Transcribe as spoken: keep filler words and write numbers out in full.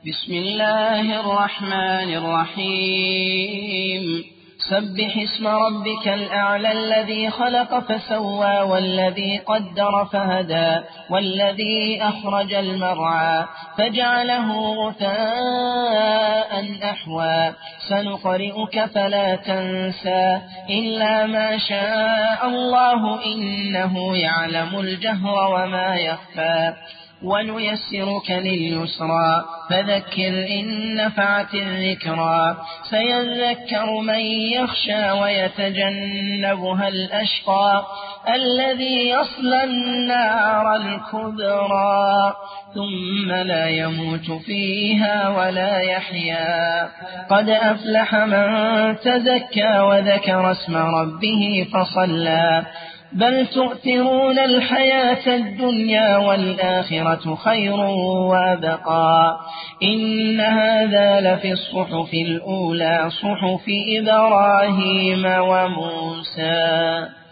بسم الله الرحمن الرحيم سبح اسم ربك الأعلى الذي خلق فسوى والذي قدر فهدى والذي أخرج المرعى فجعله غثاء أحوى سنقرئك فلا تنسى إلا ما شاء الله إنه يعلم الجهر وما يخفى ونيسرك لليسرى فذكر إن نفعت الذكرى سيذكر من يخشى ويتجنبها الأشقى الذي يصلى النار الكبرى ثم لا يموت فيها ولا يحيا قد أفلح من تزكى وذكر اسم ربه فصلى بل تؤثرون الحياة الدنيا والآخرة خير وأبقى إن هذا لفي الصحف الأولى صحف إبراهيم وموسى.